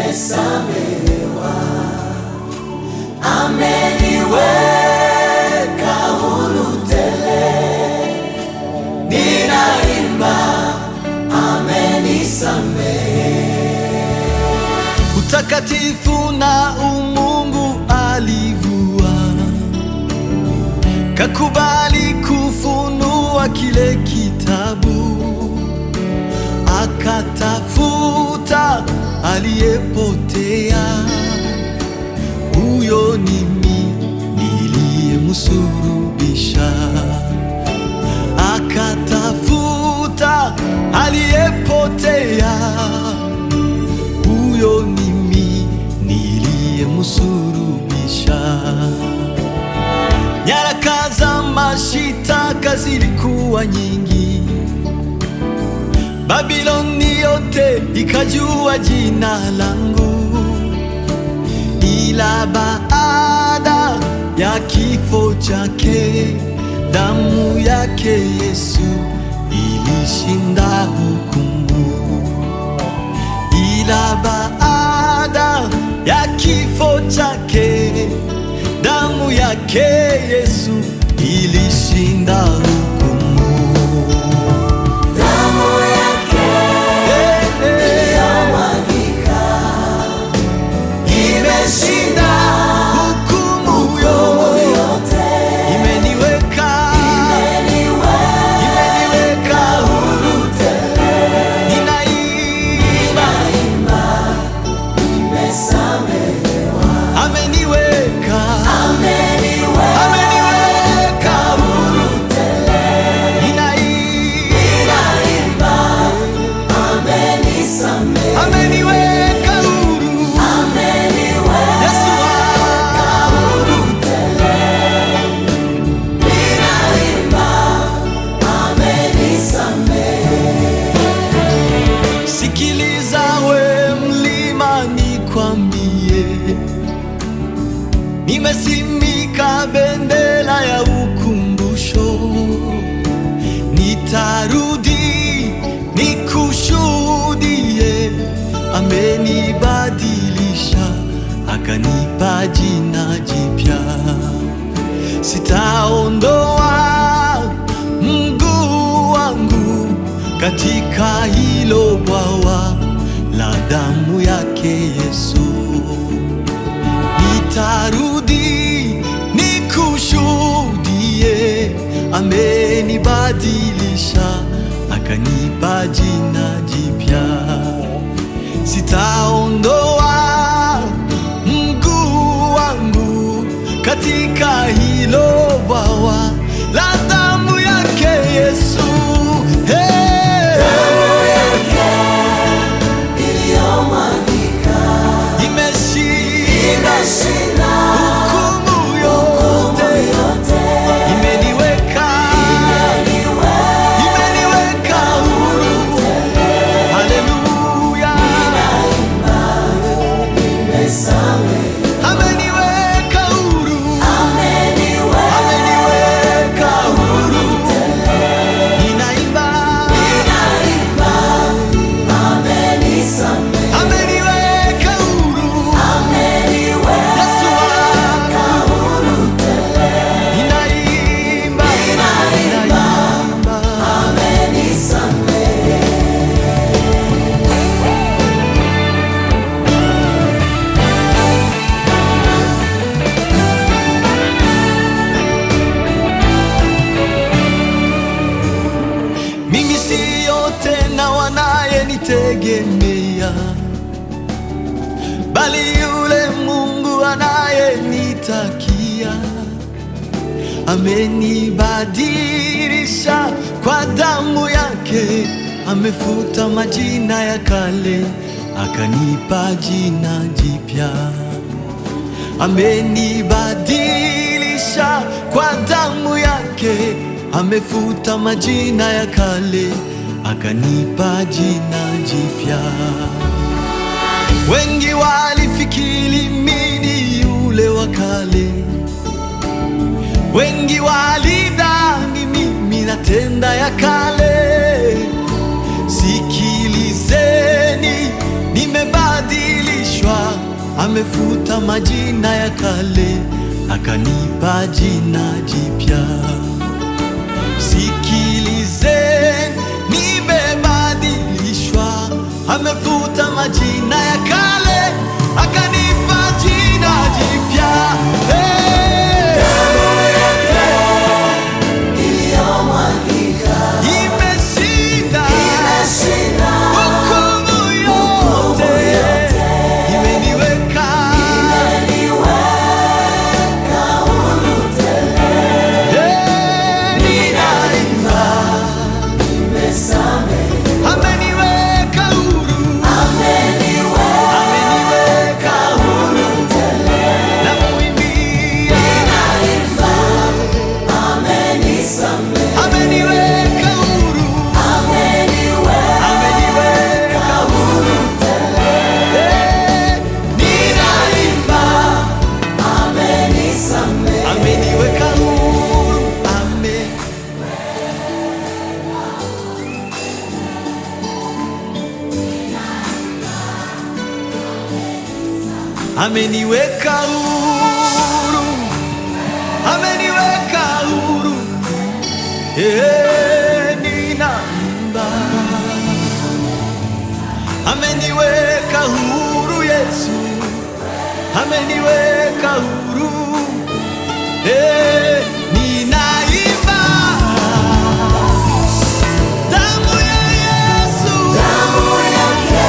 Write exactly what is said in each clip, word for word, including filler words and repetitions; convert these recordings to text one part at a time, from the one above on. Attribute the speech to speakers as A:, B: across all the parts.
A: nimesamehewa, ameniweka huru tele, ninaimba amenisamehe.
B: Utakatifu na umungu alivua, kakubali kufunua kile kitabu, akatafuta aliyepotea. Huyo ni mimi niliyemsulubisha, akatafuta aliyepotea. Huyo ni mimi niliyemsulubisha. Nyaraka za mashitaka zilikuwa nyingi, Babiloni yote ikajua jina langu, ila baada ya kifo chake, damu yake Yesu ilishinda hukumu. Ila baada ya kifo chake, damu yake Yesu ilishinda hukumu.
A: Damu yake iliyomwagika imeshinda
B: hukumu yote, imeniweka imeniweka huru tele, ninaimba
A: nimesamehewa,
B: ameniweka
A: ameniweka huru tele, ninaimba amenisamehe,
B: ameniweka huru, Yesu
A: ameniweka huru tele, ninaimba amenisamehe.
B: Sikiliza we mlima, nikwambie, nimesimika bendera ya ukumbusho. Nitarudi nikushuhudie, amenibadilisha akanipa jina jipya. Sitaondoa mguu wangu katika hilo bwawa la damu yake Yesu. Nitarudi nikushuhudie, amenibadilisha akanipa jina jipya. Sitaondoa mguu wangu katika hilo bwawa la damu yake Yesu. Hey!
A: Damu yake iliyomwagika imeshinda
B: hukumu yote, imeniweka imeniweka huru. Haleluya, ameniweka huru, ameniweka huru. Ninaimba ameniweka huru, Yesu wangu. Ninaimba ninaimba mimi siyo tena wanayenitegemea, bali yule Mungu anayenitakia. Amenibadilisha kwa damu yake, amefuta majina ya kale, akanipa jina jipya. Amenibadilisha kwa damu yake, amefuta majina ya kale, akanipa jina jipya. Wengi walifikiri mimi ni yule wa kale, wengi walidhani mimi natenda ya kale. Sikilizeni, nimebadilishwa amefuta majina ya kale, akanipa jina jipya. Sikilizeni, nimebadilishwa, amefuta majina ya kale, akanipa jina jipya. Hey!
A: Damu yake iliyomwagika
B: Imeshinda
A: imeshinda
B: hukumu
A: hukumu
B: yote,
A: yote.
B: imeniweka
A: Imeniweka huru tele.
B: Hey, ninaimba,
A: Nimesamehe.
B: ameniweka huru,
A: Ameniweka huru tele.
B: namuimbia,
A: Ninaimba. Amenisamehe.
B: ameniweka huru,
A: Ameniweka huru tele.
B: Hey, ninaimba,
A: Amenisamehe.
B: ameniweka huru, ame ameniweka huru, ameniweka huru, eh, ninaimba, ameniweka huru Yesu, ameniweka huru, eh, ninaimba, damu ya Yesu
A: Damu yake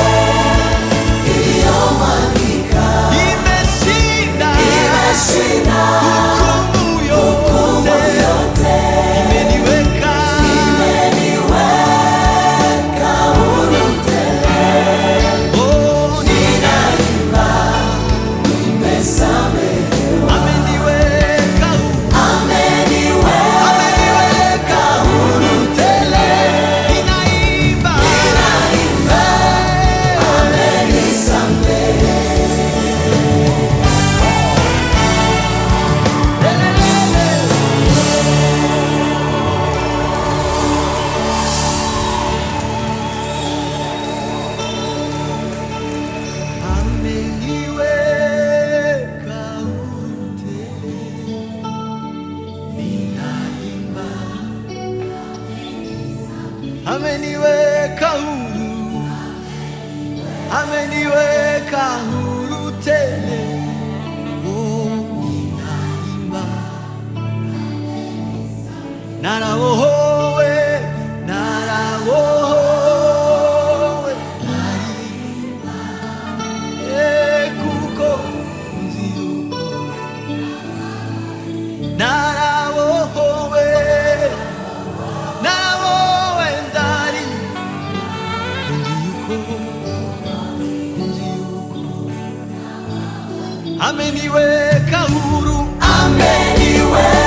A: iliyomwagika
B: imeshinda
A: imeshinda
B: hukumu
A: hukumu
B: yote,
A: yote.
B: imeniweka
A: Imeniweka huru tele.
B: oh,
A: Ninaimba. Nimesamehewa.
B: ameniweka huru,
A: Ameniweka huru tele.
B: ninaimba,
A: Ninaimba. Amenisamehe.
B: ameniweka huru tele, ninaimba, ameniweka huru, ameniweka huru tele, oh, ninaimba, narawohowe, narawohowe, naimba, eh, kuko nziuko, narawohowe, narawohowe, ndari, nziuko, nziuko, ameniweka huru,
A: Ameniweka